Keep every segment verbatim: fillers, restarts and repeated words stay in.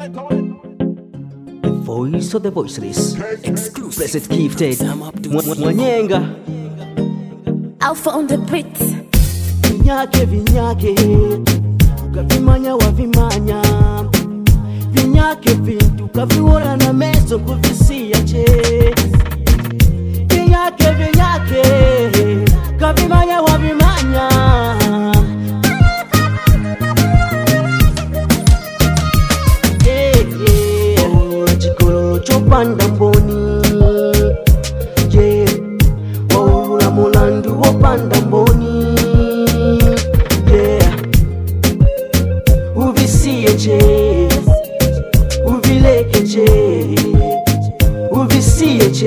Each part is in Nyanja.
The voice of the voiceless. Exclusive. Blessed gifted. Mwanyenga. Alpha on the beat. Vinyake vinyake ukavimanya wavimanya vinyake vintu kaviwona na meso kuvisia che vinyake vinyake kavimanya wavimanya yeah, yeah. Chikolo chopanda mboni yeah. Waulula mulandu wopanda mboni che uvileke che uvisiye che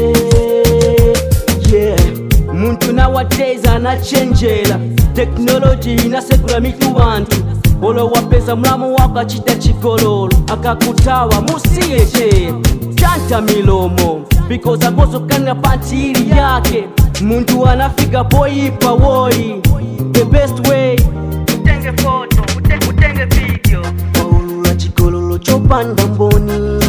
yeah. Muntu nowadays anachenjera technology inasekula mitu wantu olo wapeza mlamu wako achita chigololo akakutawa musiye che chanta milomo because agosokana panti ili yake muntu anafika boyipa woi the best way utenge photo utenge, utenge video waulula chigololo chopanda mboni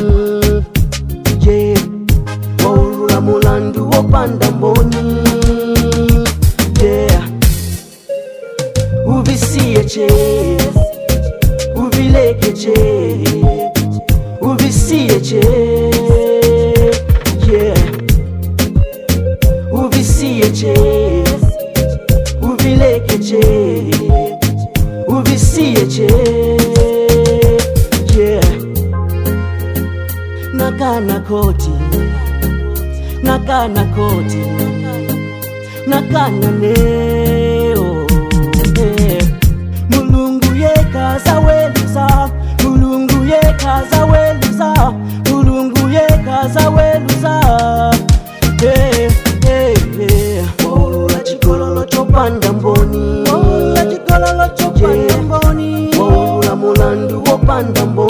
yeah. Waulula mulandu wopanda mboni yeah. Uvisiye che uvileke che uvisiye che yeah. Uvisiye che uvileke che uvisiye che yeah. Nakana koti nakana koti nakana neo yeah. Mulungu yekaza weluza mulungu yekaza weluza mulungu yekaza weluza hey, hey, hey. Waulula chigololo chopanda mboni waulula chigololo chopanda mboni waulula mulandu wopanda mboni